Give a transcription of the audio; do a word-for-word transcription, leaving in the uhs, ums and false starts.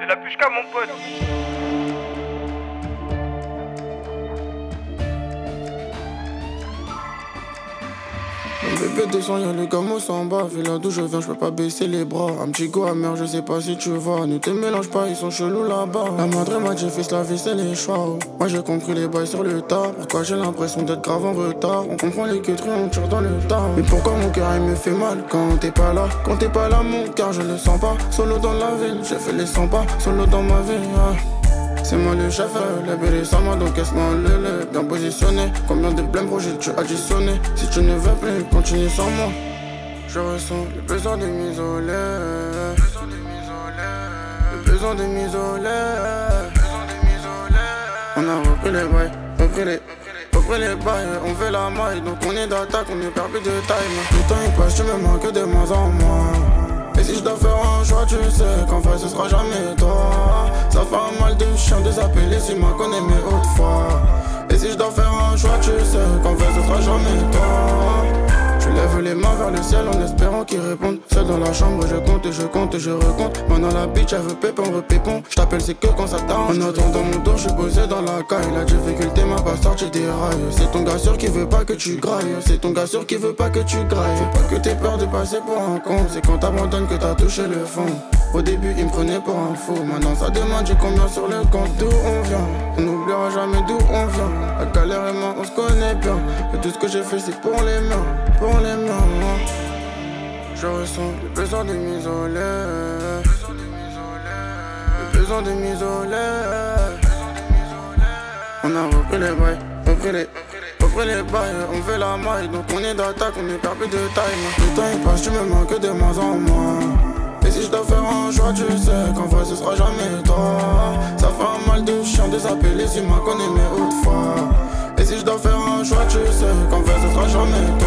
la pushka mon pote. Bébé descend, y'a le gamos en bas. Vu là d'où je viens, j'peux pas baisser les bras. Un petit go amer, je sais pas si tu vois. Ne te mélange pas, ils sont chelous là-bas. La madre m'a dit fils, la vie c'est les choix. Moi j'ai compris les bails sur le tas. Pourquoi j'ai l'impression d'être grave en retard. On comprend les queuteries, on tire dans le tas. Mais pourquoi mon cœur il me fait mal quand t'es pas là. Quand t'es pas là mon cœur je le sens pas. Solo dans la ville, j'ai fait les cent pas. Solo dans ma vie, ah. C'est moi le chef, les bébés sans moi donc casse-moi le lait. Bien positionné, combien de blêmes projets tu additionné. Si tu ne veux plus, continue sans moi. Je ressens le besoin de m'isoler. Le besoin de m'isoler. On a repris les bails, repris les, repris les bails. On fait la maille, donc on est d'attaque, on ne perd plus de time. Le temps il passe, tu me manques de moins en moins. Et si je dois faire un choix, tu sais qu'en fait ce sera jamais toi. Ça fait un mal de chien de s'appeler si m'a connais mais autrefois. Et si je dois faire un choix, tu sais qu'en fait ce sera jamais toi. Je lève les mains vers le ciel en espérant qu'ils répondent. Seul dans la chambre, je compte et je compte et je recompte. Maintenant la bitch, elle veut pépon, repépon. Je t'appelle, c'est que quand ça t'arrange. En attendant mon dos, je suis posé dans la caille. La difficulté m'a pas sorti des rails. C'est ton gars sûr qui veut pas que tu grailles. C'est ton gars sûr qui veut pas que tu grailles. Faut pas que t'aies peur de passer pour un con. C'est quand t'abandonnes que t'as touché le fond. Au début, il me prenait pour un fou. Maintenant, ça demande j'ai combien sur le compte. D'où on vient, on n'oubliera jamais d'où on vient. La galère et moi, on se connaît bien. Et tout ce que j'ai fait, c'est pour les miens. Pour les miens, moi. Je ressens le besoin de m'isoler. Le besoin de m'isoler. On a repris les bails, repris les, repris les bails. On fait la maille, donc on est d'attaque, on ne perd plus de time. Le temps il passe, tu me manques de moins en moins. Et si je dois faire un choix, tu sais qu'en vrai ce sera jamais toi. Ça fait un mal de chien de s'appeler si m'a connais mais autrefois. Et si je dois faire un choix, tu sais qu'en vrai ce sera jamais toi.